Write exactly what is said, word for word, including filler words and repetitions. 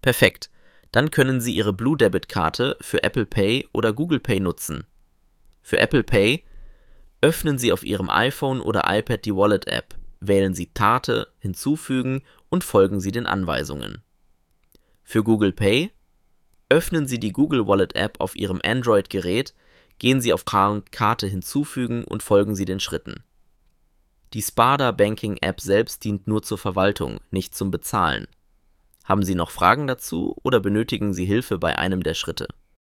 Perfekt. Dann können Sie Ihre Blue Debit Karte für Apple Pay oder Google Pay nutzen. Für Apple Pay öffnen Sie auf Ihrem iPhone oder iPad die Wallet-App, wählen Sie Karte hinzufügen und folgen Sie den Anweisungen. Für Google Pay öffnen Sie die Google Wallet-App auf Ihrem Android-Gerät, gehen Sie auf Karte hinzufügen und folgen Sie den Schritten. Die Sparda Banking App selbst dient nur zur Verwaltung, nicht zum Bezahlen. Haben Sie noch Fragen dazu oder benötigen Sie Hilfe bei einem der Schritte?